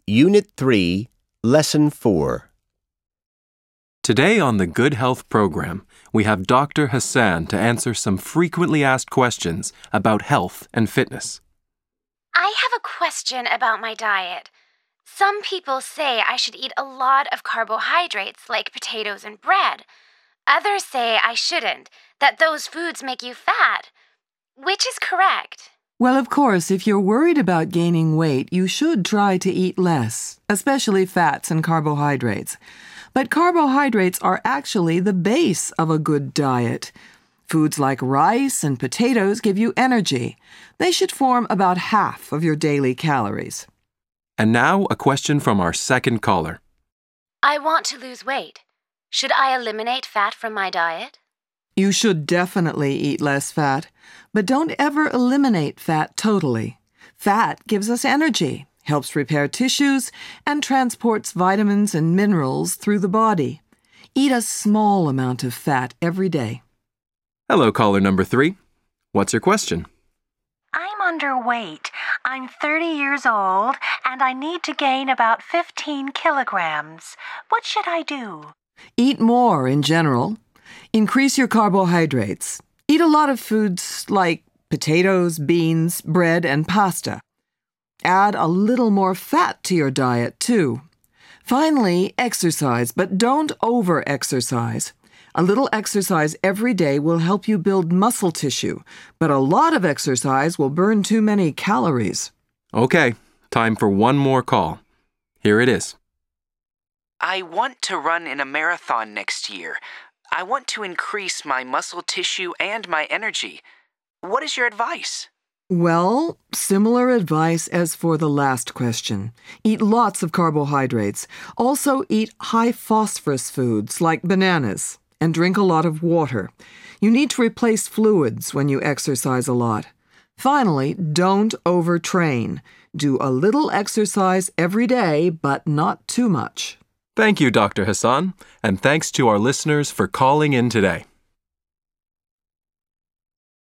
Unit 3, Lesson 4. Today on the Good Health program, we have Dr. Hassan to answer some frequently asked questions about health and fitness. I have a question about my diet. Some people say I should eat a lot of carbohydrates like potatoes and bread. Others say I shouldn't, that those foods make you fat. Which is correct? Well, of course, if you're worried about gaining weight, you should try to eat less, especially fats and carbohydrates. But carbohydrates are actually the base of a good diet. Foods like rice and potatoes give you energy. They should form about half of your daily calories. And now a question from our second caller. I want to lose weight. Should I eliminate fat from my diet? You should definitely eat less fat, but don't ever eliminate fat totally. Fat gives us energy, helps repair tissues, and transports vitamins and minerals through the body. Eat a small amount of fat every day. Hello, caller number 3. What's your question? I'm underweight. I'm 30 years old, and I need to gain about 15 kilograms. What should I do? Eat more in general. Increase your carbohydrates. Eat a lot of foods like potatoes, beans, bread, and pasta. Add a little more fat to your diet, too. Finally, exercise, but don't over-exercise. A little exercise every day will help you build muscle tissue, but a lot of exercise will burn too many calories. Okay, time for one more call. Here it is. I want to run in a marathon next year. I want to increase my muscle tissue and my energy. What is your advice? Well, similar advice as for the last question. Eat lots of carbohydrates. Also eat high phosphorus foods like bananas and drink a lot of water. You need to replace fluids when you exercise a lot. Finally, don't overtrain. Do a little exercise every day, but not too much. Thank you, Dr. Hassan, and thanks to our listeners for calling in today.